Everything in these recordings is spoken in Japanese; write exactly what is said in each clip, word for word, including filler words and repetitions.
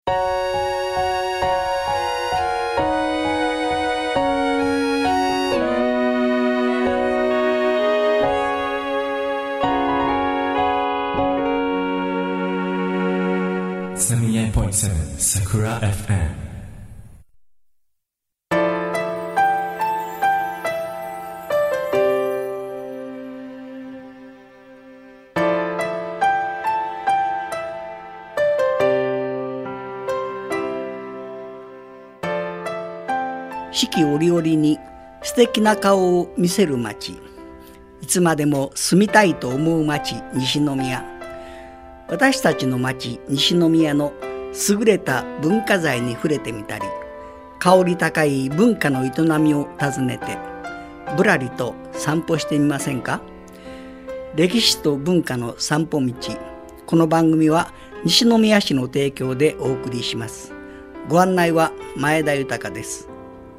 セブンティーエイトポイントセブン Sakura エフエム。 四季折々に素敵な顔を見せる町、いつまでも住みたいと思う町、西宮。私たちの町西宮の優れた文化財に触れてみたり、香り高い文化の営みを訪ねてぶらりと散歩してみませんか。歴史と文化の散歩道。この番組は西宮市の提供でお送りします。ご案内は前田豊です。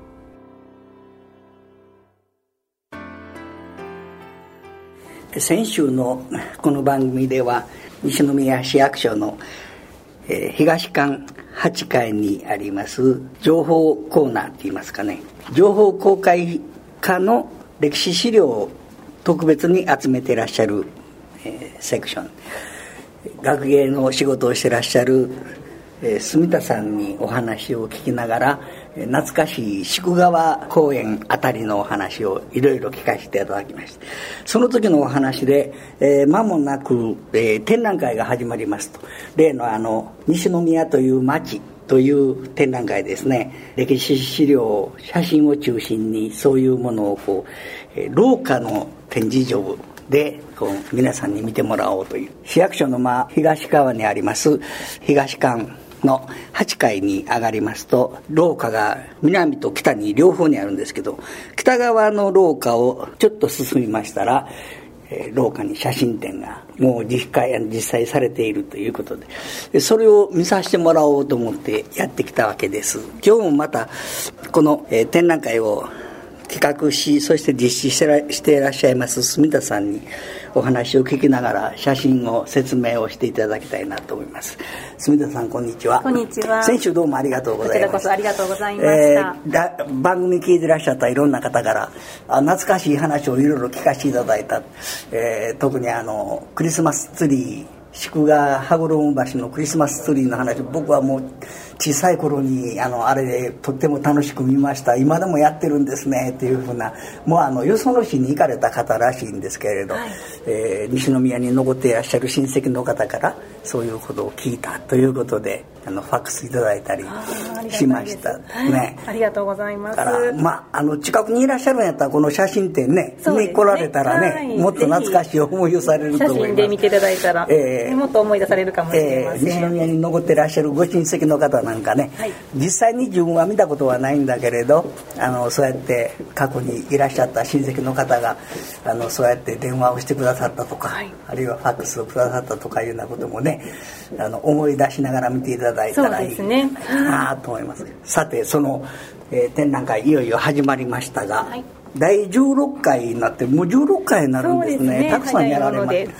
先週のこの番組では西宮市役所の、えー、東館はちかいにあります情報コーナーといいますかね、情報公開課の歴史資料を特別に集めていらっしゃる、えー、セクション、学芸の仕事をしていらっしゃる、えー、住田さんにお話を聞きながら、懐かしい宿川公園あたりのお話をいろいろ聞かせていただきました。その時のお話で、えー、間もなく、えー、展覧会が始まりますと。例のあの西宮という町という展覧会ですね。歴史資料、写真を中心にそういうものをこう、えー、廊下の展示場でこう皆さんに見てもらおうという、市役所の、まあ、東側にあります東館のはちかいに上がりますと、廊下が南と北に両方にあるんですけど、北側の廊下をちょっと進みましたら、えー、廊下に写真展がもう実際、実際されているということで、でそれを見させてもらおうと思ってやってきたわけです。今日もまたこの、えー、展覧会を企画し、そして実施してら、していらっしゃいます住田さんにお話を聞きながら写真を説明をしていただきたいなと思います。住田さん、こんにちは。 こんにちは。 先週どうもありがとうございます。 こちらこそありがとうございました。 えー、だ番組聞いてらっしゃったいろんな方からあ懐かしい話をいろいろ聞かせていただいた、えー、特にあのクリスマスツリー、宿川羽衣橋のクリスマスツリーの話、僕はもう小さい頃にあのあれでとっても楽しく見ました。今でもやってるんですねっていうふうな、もうあのよその市に行かれた方らしいんですけれど、はい、えー、西宮に残っていらっしゃる親戚の方からそういうことを聞いたということで、あのファックスいただいたりしましたね。 ありがとうございます。 から、まあ、あの近くにいらっしゃるんやったらこの写真展ね、ねに来られたらね、はい、もっと懐かしい思いをされると思います。 写真で見ていただいたら、えー、もっと思い出されるかもしれません。えー、西宮に残っていらっしゃるご親戚の方なんかね、はい、実際に自分は見たことはないんだけれど、あのそうやって過去にいらっしゃった親戚の方があのそうやって電話をしてくださったとか、はい、あるいはファックスをくださったとかいうようなこともね、あの思い出しながら見ていただいたらいいなと思います。さてその、えー、展覧会いよいよ始まりましたが、はい、だいじゅうろっかいになって、もうじゅうろっかいになるんですね。ですね、たくさんやられます、はい、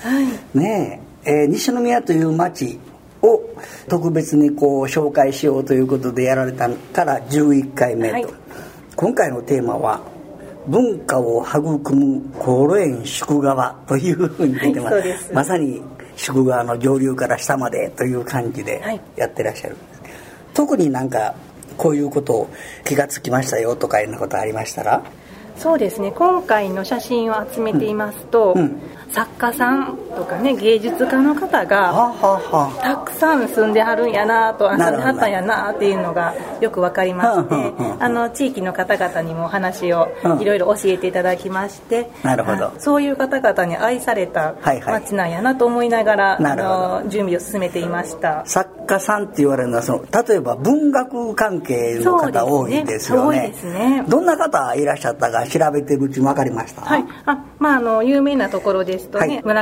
ねえ、えー、西宮という町を特別にこう紹介しようということでやられたからじゅういっかいめと、はい、今回のテーマは文化を育む航路園宿川というふうに出てます、はい、そうです。まさに宿川の上流から下までという感じでやってらっしゃるんです、はい、特になんかこういうことを気がつきましたよとかいうようなことありましたら。 そうですね、今回の写真を集めていますと、うんうん、作家さんとかね、芸術家の方がたくさん住んではるんやなと、住んではったんやなっていうのがよく分かりまして、あの地域の方々にもお話をいろいろ教えていただきまして、 なるほど、 そういう方々に愛された町なんやなと思いながら、はいはい、あの準備を進めていました。 作家さんって言われるのはその例えば文学関係の方多いですよね。そうですね。どんな方いらっしゃったか調べてるうちに分かりました。 はい、あ、まあ、あの有名なところですとね、はい、村上春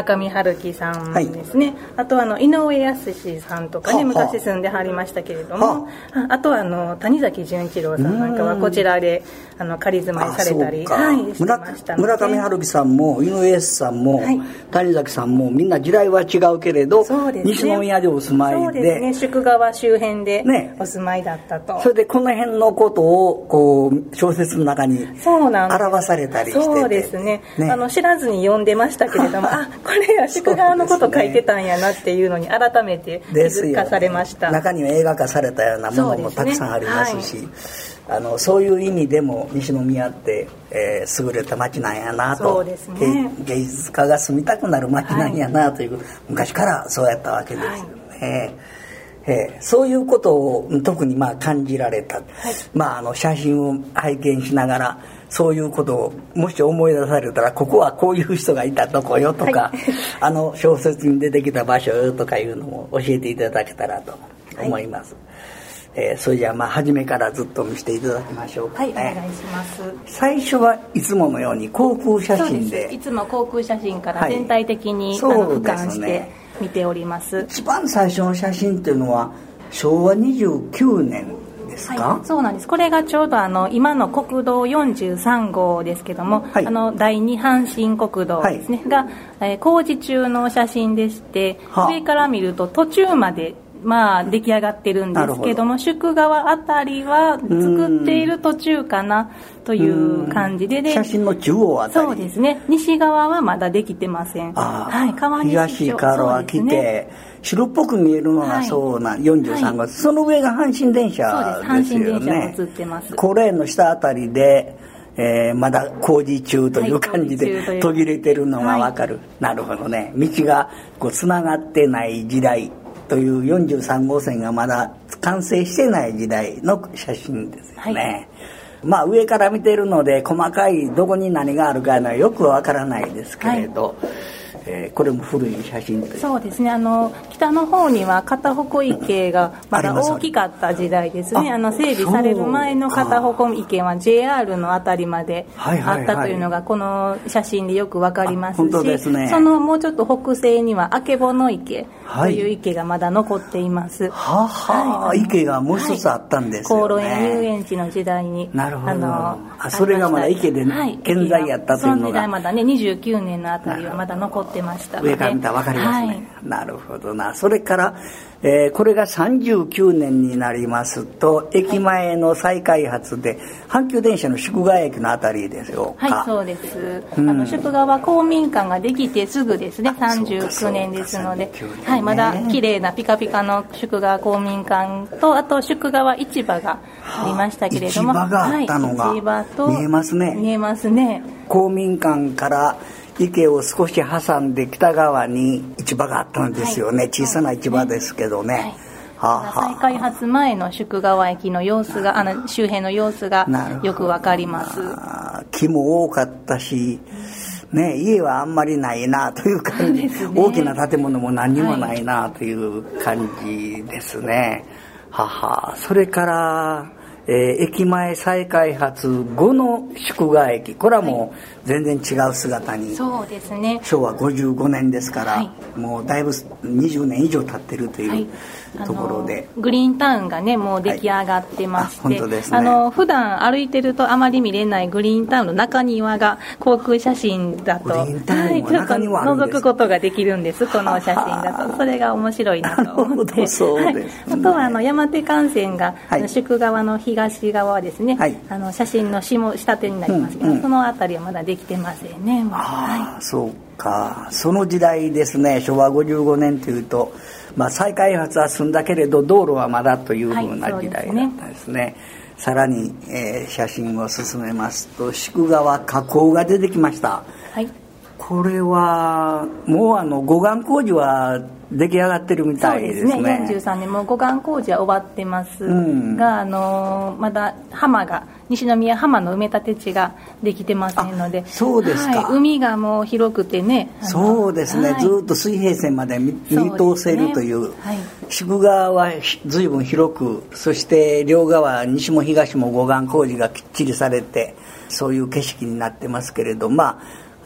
春樹さんですね、はい、あとあの井上康さんとかね、はは昔住んではりましたけれども、はあ、あとはあの谷崎潤一郎さんなんかはこちらであの仮住まいされたり、はい、してましたので、 村上春樹さんも井上康さんも、はい、谷崎さんもみんな時代は違うけれど、そうですね、西宮でお住まいで、 そうですね、宿川周辺でお住まいだったと、 ね、それでこの辺のことをこう小説の中に表されたりしてて、 そうですね、ね、あの知らずに読んでましたけれどもあ、これは宿川のこと書いてたんやなっていうのに改めて気づかされました。 中には映画化されたようなものもたくさんありますし、そうですね、はい、あのそういう意味でも西宮って、えー、優れた街なんやなと、 そうですね、 芸術家が住みたくなる街なんやなという、はい、昔からそうやったわけですよね、はい、えー、そういうことを特にまあ感じられた、はい、まあ、あの写真を拝見しながらそういうことをもし思い出されたら、ここはこういう人がいたとこよとか、はい、あの小説に出てきた場所よとかいうのも教えていただけたらと思います、はい、えー、それじゃあまあ初めからずっと見せていただきましょうか、 はい、お願いします。 最初はいつものように航空写真 で, でいつも航空写真から全体的に、はい、あの俯瞰して見ております。 一番最初の写真っていうのはしょうわにじゅうきゅうねんですか？ はい、そうなんです。これがちょうどあの今の国道よんじゅうさんごうですけども、はい、あの第二阪神国道ですね、はい、が、えー、工事中の写真でして、上から見ると途中までまあ出来上がってるんですけども、宿川あたりは作っている途中かなという感じで、で写真の中央あたり、 そうですね、西側はまだできてません。 あ、はい、川西東から来て、ね、白っぽく見えるのがそうな、はい、よんじゅうさんごう、はい、その上が阪神電車ですよね。 そうです、阪神電車が映ってます。 これの下あたりで、えー、まだ工事中という感じで、はい、途切れてるのが分かる、はい、なるほどね。道がこうつながってない時代というよんじゅうさんごうせんがまだ完成してない時代の写真ですよね、はい、まあ上から見てるので細かいどこに何があるかのはよくわからないですけれど、はい、えー、これも古い写真という。 そうですね、あの北の方には片鉾池がまだ大きかった時代ですね。ああの整備される前の片鉾池は ジェイアール のあたりまであったというのがこの写真でよくわかりますし、 本当ですね、 そのもうちょっと北西にはあけぼの池という池がまだ残っています、 はあはあ、はい、池がもう一つあったんですよね、 はい、航路園遊園地の時代に。 なるほど、あのあそれがまだ池で、はい、健在やったというのが、その時代まだねにじゅうきゅうねんのあたりはまだ残ってましたので、 上から見たら分かりますね、はい、なるほどな。それから、えー、これがさんじゅうきゅうねんになりますと、駅前の再開発で、はい、阪急電車の宿川駅のあたりですよか。 はい、そうです、うん、あの宿川公民館ができてすぐですね、さんじゅうきゅうねんですので、ね、はい、まだ綺麗なピカピカの宿川公民館と、あと宿川市場がありましたけれども、 市場があったのが、はい、市場と見えますね。 見えますね。 公民館から池を少し挟んで北側に市場があったんですよね、はい、小さな市場ですけどね、はい、はあはあ、再開発前の宿川駅の様子が、あの周辺の様子がよくわかります。 木も多かったし、ね、家はあんまりないなという感じ、ね、大きな建物も何にもないなという感じですね、はい、はは。それからえー、駅前再開発後の宿川駅、これはもう全然違う姿に、 そうですね、 しょうわごじゅうごねんですから、はい、もうだいぶにじゅうねん以上経ってるという、はい、ところでグリーンタウンがねもう出来上がってまして、はい、あ、本当ですね、あの普段歩いてるとあまり見れないグリーンタウンの中庭が航空写真だと、 グリーンタウンは中庭あるんです、 はい、ちょっと覗くことができるんです、この写真だと。それが面白いなと思って、 そうですね、 はい、あとはあの山手幹線が、はい、宿川の東側はですね、はい、あの写真の下, 下手になりますけど、うんうん、そのあたりはまだできてませんね。 あ、はい、そうか、その時代ですね、しょうわごじゅうごねんというと、まあ、再開発は済んだけれど道路はまだというふうな時代だったですね、はい、さらに、えー、写真を進めますと宿川河口が出てきました、はい、これはもうあの護岸工事は出来上がってるみたいですね。 そうですね、よんじゅうさんねんも護岸工事は終わってますが、うん、あのまだ浜が西宮浜の埋め立て地ができてませんので。 そうですか、 はい、海がもう広くてね、 そうですね、はい、ずっと水平線まで 見, 見通せるという、ね、はい、宿川は随分広く、そして両側西も東も護岸工事がきっちりされて、そういう景色になってますけれど、まあ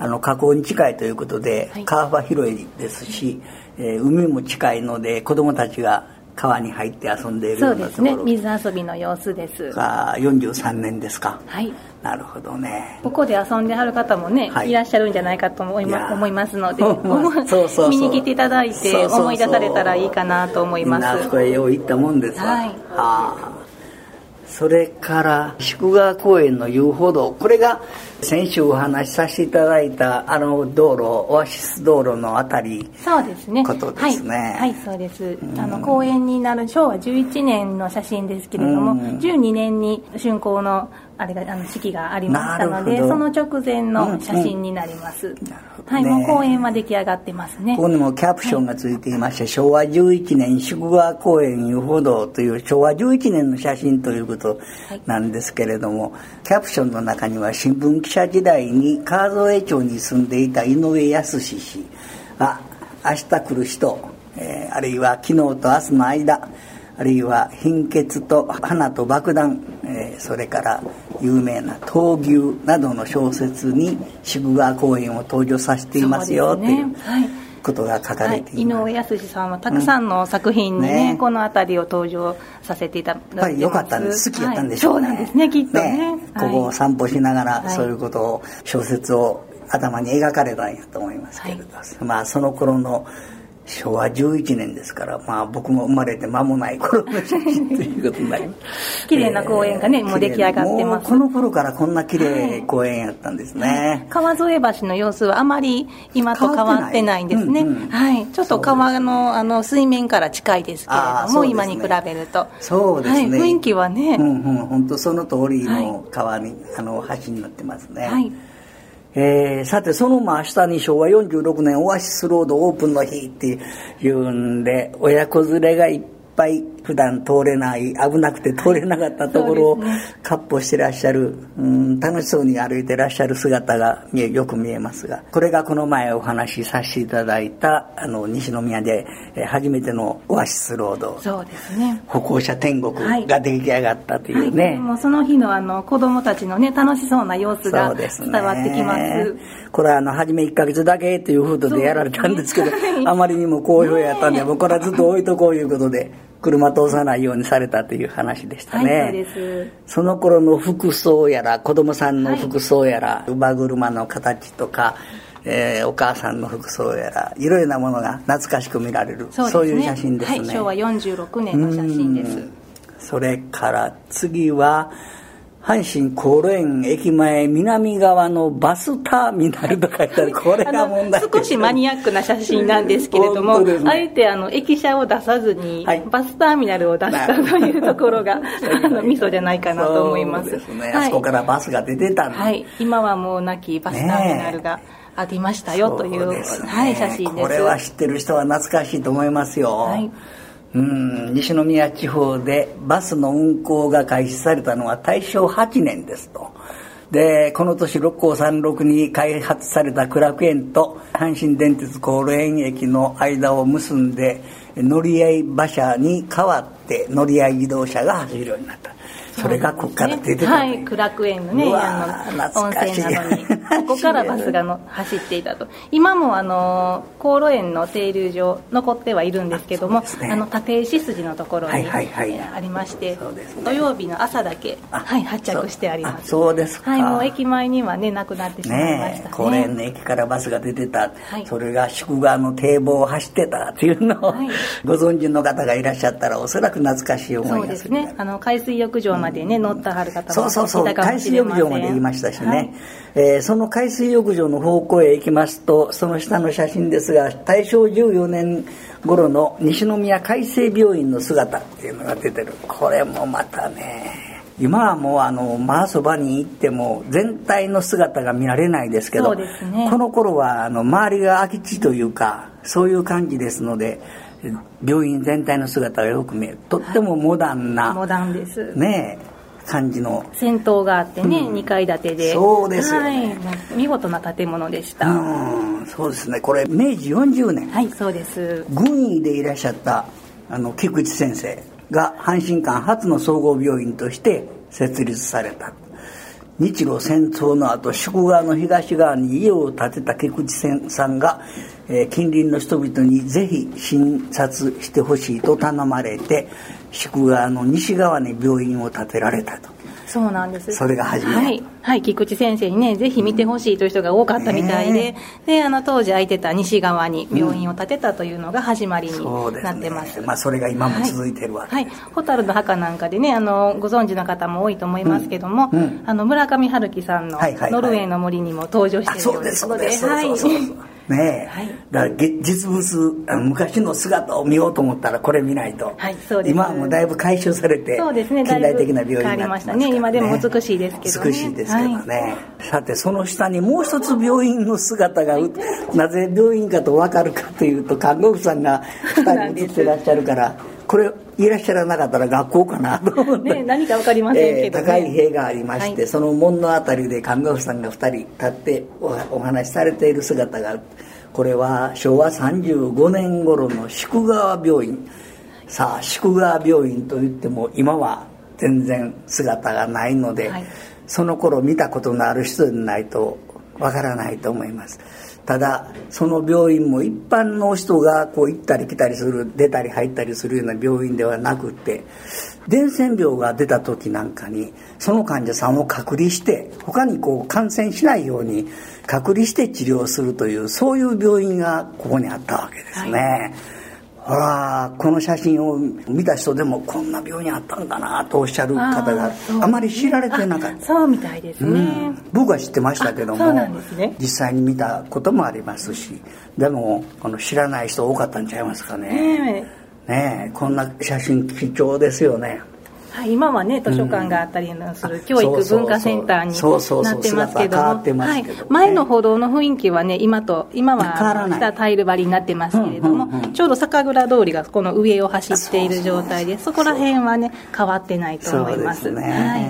あの河口に近いということで、はい、川幅広いですし、えー、海も近いので子どもたちが川に入って遊んでいるようなところ。 そうですね、水遊びの様子です。 がよんじゅうさんねんですか。 はい、 なるほどね。 ここで遊んではる方もね、はい、いらっしゃるんじゃないかと思いま、思いますのでそうそうそう、 見に来ていただいて思い出されたらいいかなと思います。 みんなそこへよう行ったもんですわ。はい、はあ、それから宿川公園の遊歩道、これが先週お話しさせていただいたあの道路、オアシス道路のあたり。 そうですね、 ことですね。 はい、はい、そうです。あの公園になるしょうわじゅういちねんの写真ですけれども、じゅうにねんに竣工のあれがあの式がありましたので、その直前の写真になります。うんうん、なるほどね。はい、もう公園は出来上がってますね。 ここにもキャプションがついていまして、はい、しょうわじゅういちねん宿川公園遊歩道というしょうわじゅういちねんの写真ということなんですけれども、はい、キャプションの中には新聞記者時代に川添町に住んでいた井上康氏が明日来る人、えー、あるいは昨日と明日の間、あるいは貧血と花と爆弾、えー、それから有名な闘牛などの小説に宿川公園を登場させていますよということが書かれています。 はい、井上康さんはたくさんの作品に ね,、うんね、この辺りを登場させていただいてます。やっぱり良かったんです。好きやったんでしょうね。 はい、そうなんですね、きっと ね, ね、 ここを散歩しながらそういうことを、小説を頭に描かれたんやと思いますけれど、はい、まあその頃のしょうわじゅういちねんですから、まあ、僕も生まれて間もない頃の写真ということになります綺麗な公園がね、えー、もう出来上がってます。 この頃からこんな綺麗公園やったんですね。 川添橋の様子はあまり今と変わってないんですね。うんうん、はい、ちょっと川 の, あの水面から近いですけれども、ね、今に比べるとそうですね、 はい、雰囲気はね、 うんうん、本当その通りの川に、はい、あの橋になってますね。はい、えー、さてその真下にしょうわよんじゅうろくねんオアシスロードオープンの日っていうんで、親子連れがいっぱい普段通れない、危なくて通れなかったところを闊歩してらっしゃる、うん、楽しそうに歩いてらっしゃる姿が見えよく見えますが、これがこの前お話しさせていただいたあの西宮で、えー、初めてのオアシスロード、 そうですね、 歩行者天国が出来上がったというね、はいはい、 もうその日のあの子どもたちのね楽しそうな様子が伝わってきます。 これはあの初めいっかげつだけという風土でやられたんですけど、ね、あまりにも好評やったんで、もうこれはずっと置いとこういうことで車通さないようにされたという話でしたね。 はい、そうです。 その頃の服装やら子供さんの服装やら、はい、乳母車の形とか、えー、お母さんの服装やらいろいろなものが懐かしく見られる、 そうですね、そういう写真ですね。 はい、しょうわよんじゅうろくねんの写真です。 それから次は阪神高麗園駅前南側のバスターミナルと書いてある、これが問題です。 少しマニアックな写真なんですけれども、ね、あえてあの駅舎を出さずに、はい、バスターミナルを出したというところがあのミソじゃないかなと思います。 そうですね、はい、あそこからバスが出てたんです、 はい、今はもうなきバスターミナルがありましたよという、ね、はい、写真です。 これは知ってる人は懐かしいと思いますよ。はい、うん、西宮地方でバスの運行が開始されたのは大正はちねんですと。でこの年六甲山麓に開発された苦楽園と阪神電鉄高麗園駅の間を結んで乗り合い馬車に代わって乗り合い自動車が走るようになった。それがここから出てた、ね、 はい、苦楽園のね、あの温泉などにここからバスがの走っていたと。今もあの航路園の停留所残ってはいるんですけども、 あ,、ね、あの立石筋のところに、はいはいはい、ありまして、ね、土曜日の朝だけ、はい、発着してあります。 そうですか。 はい、もう駅前にはねなくなってしまいましたね。 航路園の駅からバスが出てた、はい、それが宿川の堤防を走ってたっていうのを、はい、ご存知の方がいらっしゃったらおそらく懐かしい思いがする。そうですね、あの海水浴場までね、うん、乗ったはる方もいたかもしれません。そうそうそう、海水浴場まで言いましたしね、はい、えー、その海水浴場の方向へ行きますと、その下の写真ですが、大正じゅうよねん頃の西宮海生病院の姿っていうのが出てる。これもまたね、今はもうあの真そばに行っても全体の姿が見られないですけど、そうですね、この頃はあの周りが空き地というかそういう感じですので、病院全体の姿がよく見える。とってもモダンな、はい、モダンですね、感じの銭湯があってね、うん、にかい建てで、 そうですよね、 はい、見事な建物でした。 うん、そうですね。これめいじよんじゅうねん、 はい、そうです。 軍医でいらっしゃったあの菊池先生が阪神間初の総合病院として設立された。 日露戦争の後、宿川の東側に家を建てた菊池さんが、えー、近隣の人々にぜひ診察してほしいと頼まれて、宿川の西側に病院を建てられたと。 そうなんです。 それが初め、 はい、はい、菊池先生にね、ぜひ見てほしいという人が多かったみたいで、ね、で、あの当時空いてた西側に病院を建てたというのが始まりになってます。 うん、ね、まあ、それが今も続いてるわけです。 はい、蛍の墓なんかでね、あのご存知の方も多いと思いますけども、うんうん、あの村上春樹さんのノルウェーの森にも登場しているようですので、はい。 ねえ、はい、だから実物、昔の姿を見ようと思ったらこれ見ないと、はい、そうです。今はもうだいぶ改修されて、そうですね、近代的な病院になってますからね。 今でも美しいですけどね。 美しいですけどね、はい、さてその下にもう一つ病院の姿が、はい、なぜ病院かと分かるかというと、看護婦さんがふたり写ってらっしゃるからこれいらっしゃらなかったら学校かなと思って、 ね、何か分かりませんけど、ね、 えー、高い塀がありまして、はい、その門のあたりで看護婦さんがふたり立ってお話しされている姿がある。これはしょうわさんじゅうごねん頃の宿川病院。さあ宿川病院といっても今は全然姿がないので、はい、その頃見たことのある人でないとわからないと思います。ただその病院も一般の人がこう行ったり来たりする、出たり入ったりするような病院ではなくて、伝染病が出た時なんかにその患者さんを隔離して、他にこう感染しないように隔離して治療するという、そういう病院がここにあったわけですね、はい。ほら、この写真を見た人でもこんな病院あったんだなとおっしゃる方が あ, あまり知られてなかった。 そうみたいですね、うん、 僕は知ってましたけども、 そうなんですね、 実際に見たこともありますし、でもこの知らない人多かったんちゃいますかね。ねえ、ねえ、こんな写真貴重ですよね。 はい、今はね図書館があったりする教育文化センターになってますけども、前の歩道の雰囲気はね、今と今は下タイル張りになってますけれども、うんうんうん、ちょうど酒蔵通りがこの上を走っている状態で、そこら辺はね変わってないと思います。そうですね、はい、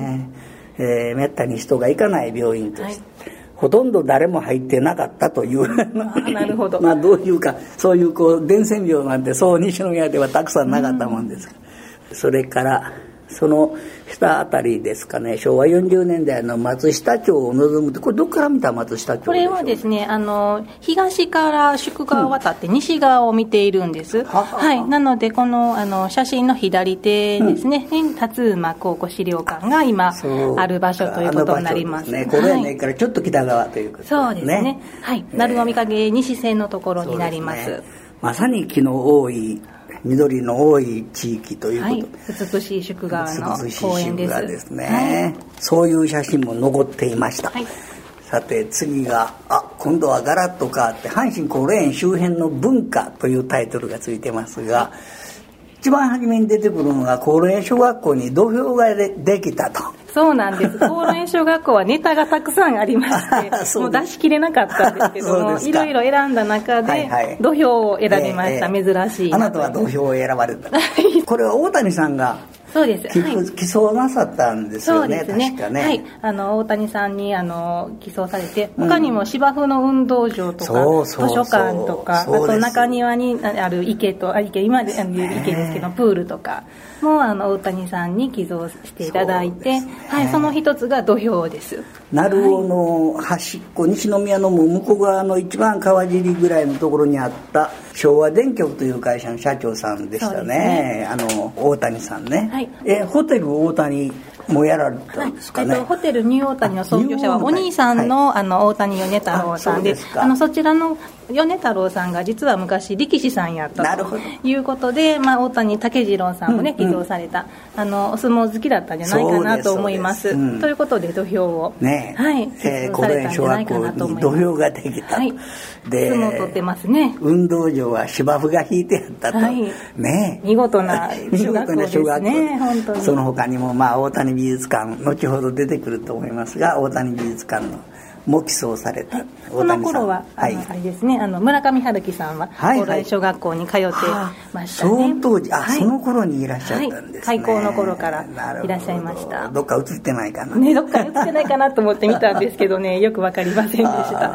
えー、めったに人が行かない病院として、はい、ほとんど誰も入ってなかったというなるほどまあどういうか、そういうこう伝染病なんてそう西宮ではたくさんなかったもんですが、うん、それからその下あたりですかね、しょうわよんじゅうねんだいの松下町を望むと、これどこから見た松下町でしょう。 これはですね、あの東から宿川を渡って西側を見ているんです、うん、はははい、なのでこの、あの写真の左手ですね、うん、辰馬考古資料館が今ある場所ということになります。 ね、これはね、からちょっと北側ということですね。 そうですね、はい、鳴尾御影西線のところになります。 そうですね、まさに木の多い緑の多い地域ということ、はい、 美しい宿川の公園です。 美しい宿川ですね、はい、そういう写真も残っていました、はい、さて次が、あ、今度はガラッと変わって阪神高麗園周辺の文化というタイトルがついてますが、一番初めに出てくるのが高麗園小学校に土俵が で, できたと。 そうなんです。高麗園小学校はネタがたくさんありましてもう出しきれなかったんですけどもいろいろ選んだ中で、はいはい、土俵を選びました、えー、珍しい。 あなたは土俵を選ばれたこれは大谷さんがそうです、 はい、寄贈なさったんですよね。そうですね、確かね、 はい、あの大谷さんにあの寄贈されて、他にも芝生の運動場とか、うん、図書館とか、あと中庭にある池と、あ池今で言う池ですけど、プールとかもあの大谷さんに寄贈していただいて、はい、その一つが土俵です。 鳴尾の端っこ、西宮の向こう側の一番川尻ぐらいのところにあった昭和電極という会社の社長さんでした ね, ねあの大谷さんね、はい、えホテル大谷もやられたんですかね、はい、えっと、ホテルニューオータニの創業者はお兄さん の,、はい、あの大谷米太郎さん で, ああのそちらの米太郎さんが実は昔力士さんやったということで、まあ、大谷武次郎さんもね、うんうん、寄贈されたあのお相撲好きだったんじゃないかなと思います、うん、ということで土俵を、 ね、 はい、寄贈されたんじゃないかなと思います。 土俵ができた、はい、で相撲を取ってますね。 運動場は芝生が引いてあったと、はい、ね、 見事な小学校ですね。本当にその他にも、まあ、大谷美術館後ほど出てくると思いますが、大谷美術館のも寄贈された、はい、 この頃は、はい、あのあれですね、あの村上春樹さんは高麗小学校に通ってましたね、はいはい、その当時、あ、はい、 その頃にいらっしゃったんですね、はい、 開校の頃からいらっしゃいました。 どっか映ってないかな、 ね、どっか映ってないかなと思って見たんですけどねよくわかりませんでした、はい、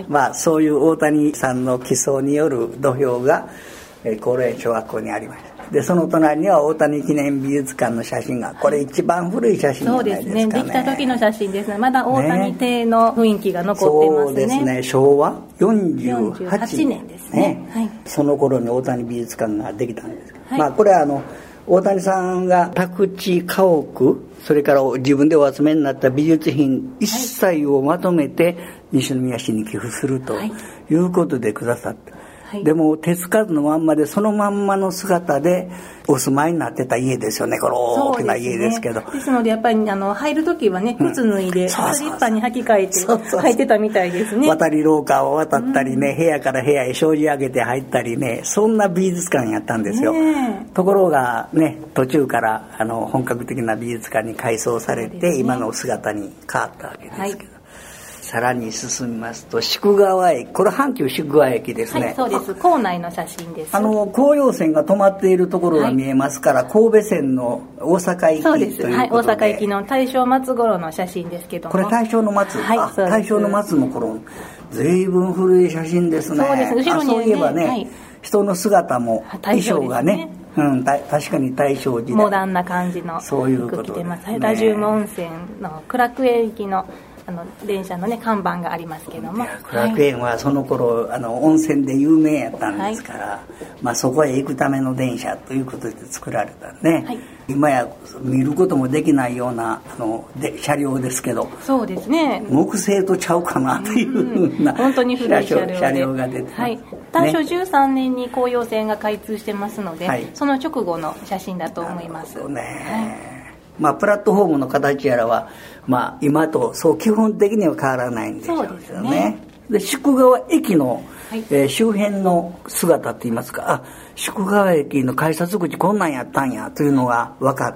まあそういう大谷さんの寄贈による土俵が高麗小学校にありました。 でその隣には大谷記念美術館の写真が、これ一番古い写真じゃないですかね。 そうですね、できた時の写真ですね。まだ大谷邸の雰囲気が残ってますね。 そうですね、昭和よんじゅうはちねんですね、はい、 その頃に大谷美術館ができたんです、 はい、 まあこれはあの大谷さんが宅地家屋、それから自分でお集めになった美術品一切をまとめて西宮市に寄付するということでくださった、はい、でも手つかずのまんまでそのまんまの姿でお住まいになってた家ですよね。これ大きな家ですけど、 ですね、ですのでやっぱりあの入るときはね、靴脱いでスリッパに履き替えて入ってたみたいですね。 渡り廊下を渡ったりね、うん、部屋から部屋へ障子上げて入ったりね、そんな美術館やったんですよ、ね、ところがね、途中からあの本格的な美術館に改装されて、ね、今の姿に変わったわけですけど、はい、さらに進みますと宿川駅、これ阪急宿川駅ですね。 はい、そうです。構内の写真です。 あの紅葉線が止まっているところが見えますから、はい、神戸線の大阪駅ということで。そうです、はい、大阪駅の大正末頃の写真ですけども、 これ大正の末、 はい、 あ、大正の末の頃、随分古い写真ですね。 そうです。後ろに、ね、 そういえばね、はい、人の姿も衣装がね、うん、た確かに大正時代モダンな感じの服着てます。そういうことですね。ラジウム温泉の苦楽園駅のあの電車のね看板がありますけども、 苦楽園はその頃、はい、あの温泉で有名やったんですから、はい、まあ、そこへ行くための電車ということで作られたね、はい、今や見ることもできないようなあので車両ですけど、 そうですね、 木製とちゃうかなというふうな、 うん、本当に古い車両で車両が出て、 はい、大正じゅうさんねんに紅葉線が開通してますので、はい、その直後の写真だと思います。 なるほどね、はい、まあ、プラットフォームの形やらは、まあ、今とそう基本的には変わらないんでしょうけどね。で宿川駅の、はい、えー、周辺の姿って言いますか、あ、宿川駅の改札口こんなんやったんやというのが分かって、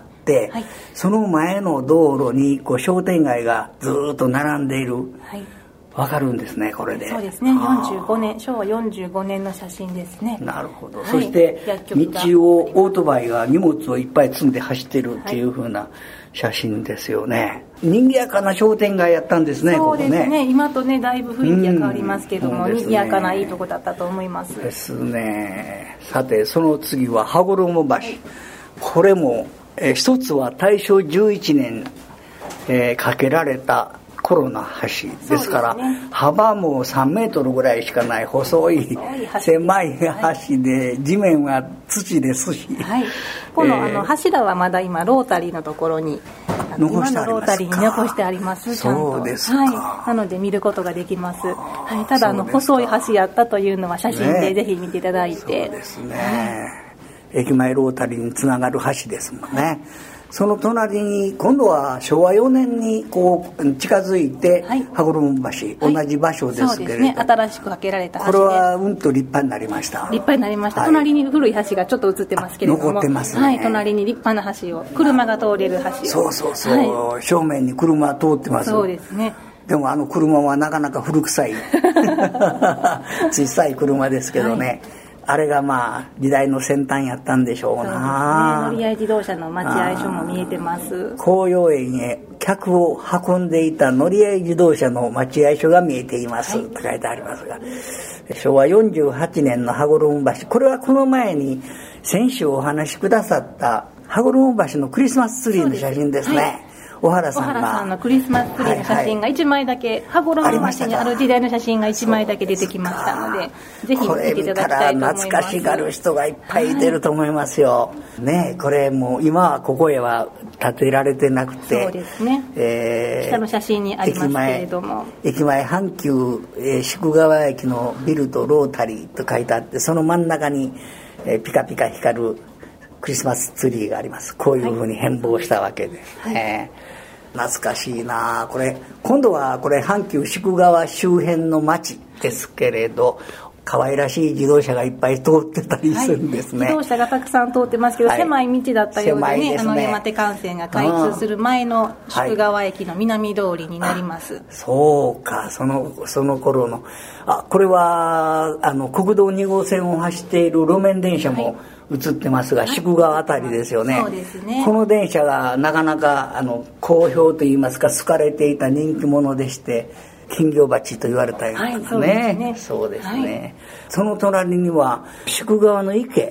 はい、その前の道路にこう商店街がずっと並んでいる、はい、分かるんですね、これで。 そうですね、よんじゅうごねん、しょうわよんじゅうごねんの写真ですね。 なるほど、はい、そして道をオートバイが荷物をいっぱい積んで走ってるっていう風な写真ですよね、はい、賑やかな商店街やったんですね。 そうですね、ここね、今とねだいぶ雰囲気が変わりますけども、 うん、 賑やかないいとこだったと思います。 ですね。さてその次は羽衣橋、これも、えー、一つは大正じゅういちねん、えー、架けられたコロナ橋ですから、ね、幅もさんメートルぐらいしかない細い狭い橋で、地面は土ですし、はい、 この、えー、あの柱はまだ今ロータリーのところに残してありますか。 今のロータリーに残してあります。ちゃんと。 そうですか、 はい、なので見ることができます。はい、ただあの細い橋やったというのは写真でぜひ見ていただいて、 ね、そうですね、はい、駅前ロータリーにつながる橋ですもんね、はい、その隣に今度はしょうわよねんにこう近づいて、はい、羽衣橋、はい、同じ場所ですけれど、そうですね、 新しく架けられた橋で、 これはうんと立派になりました。 立派になりました、はい、隣に古い橋がちょっと映ってますけれども、 残ってますね、 はい、隣に立派な橋を、車が通れる橋を、 そうそうそう、はい、正面に車通ってます。 そうですね。 でもあの車はなかなか古臭い小さい車ですけどね、はい、あれがまあ時代の先端やったんでしょうな。 そうですね、乗合自動車の待合所も見えてます。 紅葉園へ客を運んでいた乗合自動車の待合所が見えています、はい、と書いてありますが、しょうわよんじゅうはちねんの羽衣橋、これはこの前に先週お話しくださった羽衣橋のクリスマスツリーの写真ですね。小原さんが、 小原さんのクリスマスツリーの写真がいちまいだけ、はいはい、羽衣橋にある時代の写真がいちまいだけ出てきましたので、ぜひ見ていただきたいと思います。 これ見たら懐かしがる人がいっぱいいてると思いますよ、はい、ね。これもう今はここへは建てられてなくて、 そうですね、 えー、 下の写真にありますけれども、 駅前、駅前阪急、えー、宿川駅のビルとロータリーと書いてあって、その真ん中に、えー、ピカピカ光るクリスマスツリーがあります。こういうふうに変貌したわけですね、はい、懐かしいな。これ今度はこれ阪急宿川周辺の町ですけれど、可愛らしい自動車がいっぱい通ってたりするんですね、 はい、自動車がたくさん通ってますけど、はい、狭い道だったようで ね, でね、あの山手幹線が開通する前の宿川駅の南通りになります、はい、 そうか、そのその頃の、あ、これはあの国道に号線を走っている路面電車も映ってますが、はい、宿川あたりですよね、 そうですね。 この電車がなかなかあの好評といいますか好かれていた人気者でして、金魚鉢と言われたような、ね、はい、そうですね、そうですね、はい、その隣には宿川の池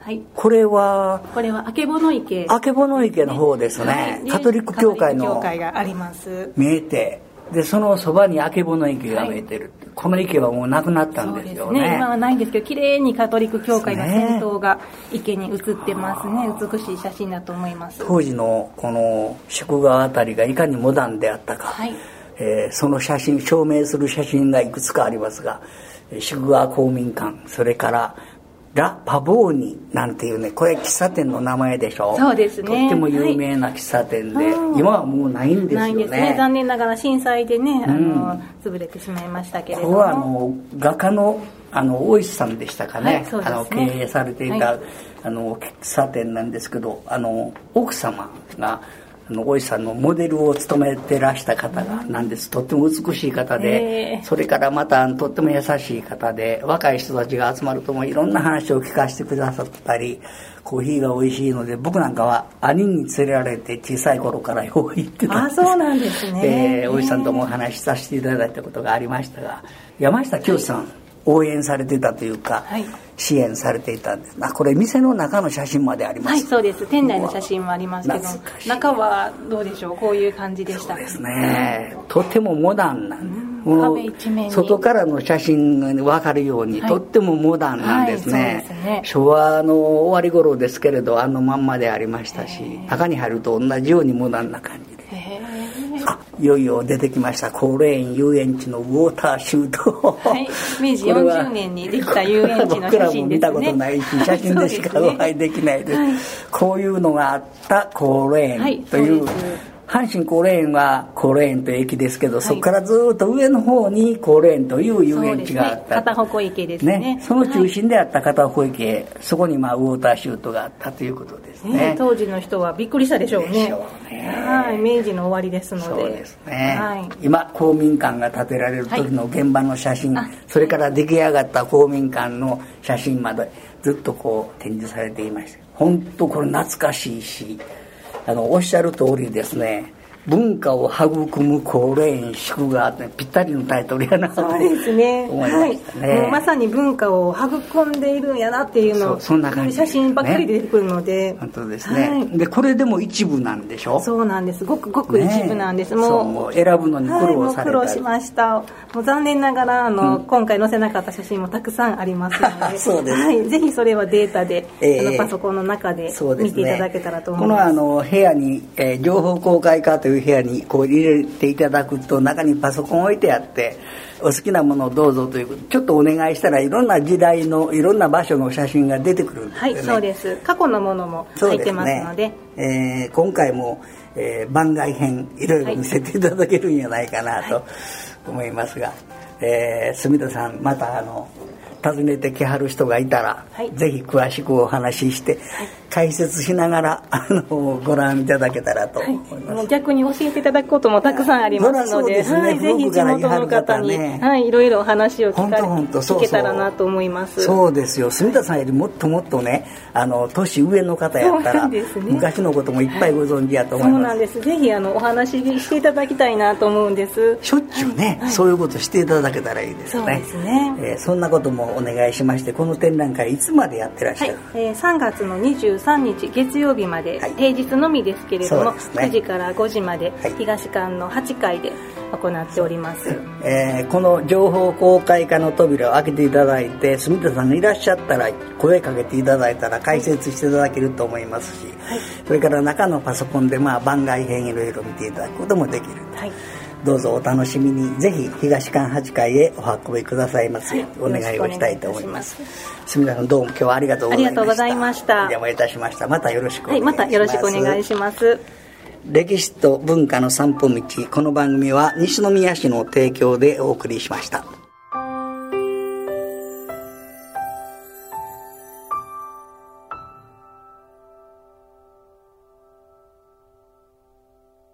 はい、 これはこれはあけぼの池、 あけぼの池の方ですね、はい、カトリック教会の教会があります。 見えて、でそのそばにあけぼの池が見えてる、はい、この池はもうなくなったんですよね。 そうですね、今はないんですけど、綺麗にカトリック教会の先頭が池に映ってますね。美しい写真だと思います。 当時のこの宿川あたりがいかにモダンであったか、 はい、 えー、その写真証明する写真がいくつかありますが、宿川公民館、それからラ・パボーニなんていうね、これ喫茶店の名前でしょ。 そうですね、 とっても有名な喫茶店で、はい、今はもうないんですよね。 ないんですね、残念ながら震災でね、あの、うん、潰れてしまいましたけれども、 ここはあの画家のあの大石さんでしたかね、はい、そうですね、あの経営されていた、はい、あの喫茶店なんですけど、あの奥様があの大石さんのモデルを務めてらした方がなんです。とっても美しい方で、それからまたとっても優しい方で、若い人たちが集まるともいろんな話を聞かせてくださったり、コーヒーが美味しいので、僕なんかは兄に連れられて小さい頃からよう行ってたんです。 あ、そうなんですね。 で大石さんともお話しさせていただいたことがありましたが、山下清さん、はい、応援されていたというか、はい、支援されていたんです。あ、これ店の中の写真まであります。 はい、そうです。店内の写真もありますけど、中はどうでしょう。こういう感じでした。 そうですね、とてもモダンなんで、 うん、壁一面に外からの写真が分かるように、はい、とってもモダンなんですね。はい、そうですね。昭和の終わり頃ですけれど、あのまんまでありましたし、中に入ると同じようにモダンな感じで。あ、いよいよ出てきました、高霊園遊園地のウォーターシュート。 はい、明治よんじゅうねんにできた遊園地の写真ですね。僕らも見たことないし、写真でしかお会いできないです。はい、こういうのがあった高霊園という、はい、阪神高霊園は高霊園という駅ですけど、はい、そこからずっと上の方に高霊園という遊園地があった。 片鉾池ですね。 ね、その中心であった片鉾池、はい、そこにまあウォーターシュートがあったということですね。 ね、当時の人はびっくりしたでしょうね。 でしょうね。 はい、明治の終わりですので。 そうですね。 はい、 今公民館が建てられる時の現場の写真、はい、それから出来上がった公民館の写真までずっとこう展示されていました。本当これ懐かしいし、あのおっしゃる通りですね。文化を育む高霊園宿川ってぴったりのタイトルやなとそうですね、 思いましたね。 はい、もうまさに文化を育んでいるんやなっていうのを、 そんな感じ、 写真ばっかり出てくるので、 本当ですね。はい、でこれでも一部なんでしょ。 そうなんです。ごくごく一部なんです。ね、もうそう、もう選ぶのに苦労された、はい、 もう苦労しました。もう残念ながらあの、うん、今回載せなかった写真もたくさんありますので、 そうです、 はい、ぜひそれはデータで、えー、あのパソコンの中で見ていただけたらと思います。 このあの部屋に、えー、情報公開課という部屋にこう入れていただくと、中にパソコン置いてあって、お好きなものをどうぞということ、ちょっとお願いしたらいろんな時代のいろんな場所の写真が出てくるんですよね。 はい、そうです。過去のものも入ってますので、 そうですね。えー、今回も、えー、番外編いろいろ見せていただけるんじゃないかなと思いますが、はい、えー、住田さん、またあの訪ねてきはる人がいたら、はい、ぜひ詳しくお話しして、はい、解説しながらあのご覧いただけたらと思います。はい、もう逆に教えていただくこともたくさんありますの で, で、ね、はい、ぜひ地元の方に、ね、はい、いろいろお話を聞かれ聞けたらなと思います。 そうですよ。住田さんよりもっともっとね、あの年上の方やったら、ね、昔のこともいっぱいご存知やと思います。 そうなんです。ぜひあのお話ししていただきたいなと思うんです。 しょっちゅうね、はい、そういうことしていただけたらいいですね。 そうですね。 えー、そんなこともお願いしまして、この展覧会いつまでやってらっしゃる？ はい、えー、さんがつのにじゅうさんにち月曜日まで、はい、平日のみですけれども、ね、くじからごじまで、はい、東館のはちかいで行っております。 えー、この情報公開課の扉を開けていただいて、住田さんがいらっしゃったら声かけていただいたら解説していただけると思いますし、はい、それから中のパソコンでまあ番外編いろいろ見ていただくこともできる、はい、どうぞお楽しみに。ぜひ東館はちかいへお運びくださいますよう、はい、お願いをしたいと思います。住田さん、どうも今日はありがとうございました。 ありがとうございました。お邪魔いたしました。またよろしくお願いします。 はい、またよろしくお願いします。 歴史と文化の散歩道、この番組は西宮市の提供でお送りしました。